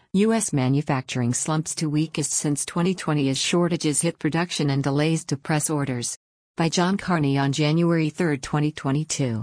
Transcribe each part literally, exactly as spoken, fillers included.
U S manufacturing slumps to weakest since twenty twenty as shortages hit production and delays depress orders. By John Carney on January third, twenty twenty-two.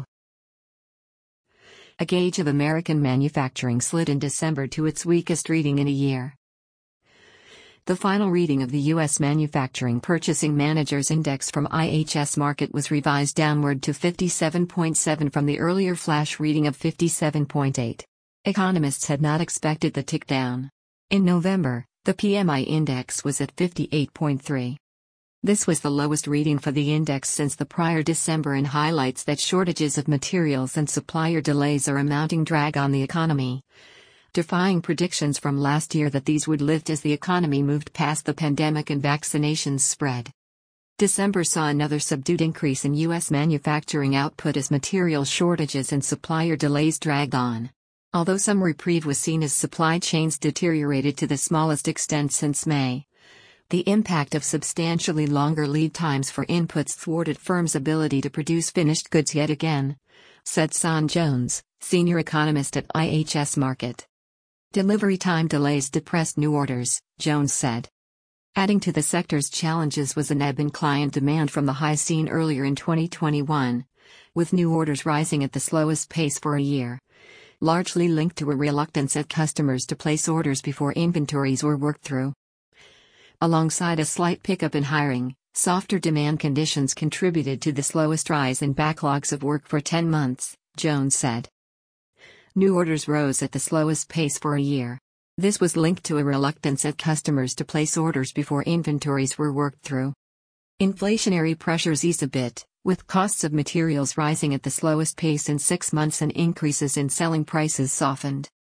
A gauge of American manufacturing slid in December to its weakest reading in a year. The final reading of the U S Manufacturing Purchasing Managers Index from I H S Markit was revised downward to fifty-seven point seven from the earlier flash reading of fifty-seven point eight. Economists had not expected the tick down. In November, the P M I index was at fifty-eight point three. This was the lowest reading for the index since the prior December and highlights that shortages of materials and supplier delays are a mounting drag on the economy, defying predictions from last year that these would lift as the economy moved past the pandemic and vaccinations spread. December saw another subdued increase in U S manufacturing output as material shortages and supplier delays dragged on. Although some reprieve was seen as supply chains deteriorated to the smallest extent since May, the impact of substantially longer lead times for inputs thwarted firms' ability to produce finished goods yet again, said Son Jones, senior economist at I H S Markit. Delivery time delays depressed new orders, Jones said. Adding to the sector's challenges was an ebb in client demand from the high seen earlier in twenty twenty-one, with new orders rising at the slowest pace for a year, largely linked to a reluctance at customers to place orders before inventories were worked through. Alongside a slight pickup in hiring, softer demand conditions contributed to the slowest rise in backlogs of work for ten months, Jones said. New orders rose at the slowest pace for a year. This was linked to a reluctance at customers to place orders before inventories were worked through. Inflationary pressures eased a bit, with costs of materials rising at the slowest pace in six months and increases in selling prices softened.